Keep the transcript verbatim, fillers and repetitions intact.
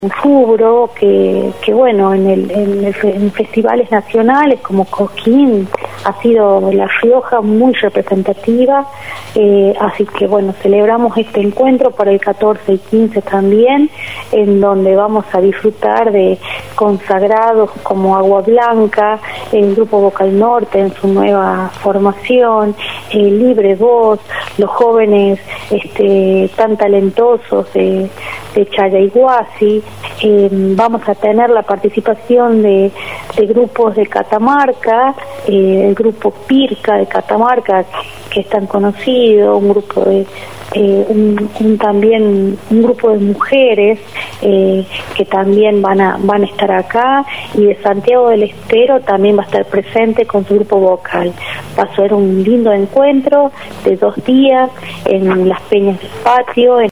rubro que, que bueno, en, el, en, el, en festivales nacionales como Cosquín ha sido La Rioja muy representativa, eh, así que bueno, celebramos este encuentro para el catorce y quince también, en donde vamos a disfrutar de consagrados como Agua Blanca, el Grupo Vocal Norte en su nueva formación, eh, Libre Voz, los jóvenes este, tan talentosos de, de Chayaiguasi. Eh, vamos a tener la participación de, de grupos de Catamarca, eh, el grupo Pirca de Catamarca, que es tan conocido, un grupo de eh, un, un también un grupo de mujeres eh, que también van a van a estar acá, y de Santiago del Estero también va a estar presente con su grupo vocal. Va a ser un lindo encuentro de dos días en las Peñas del Patio. En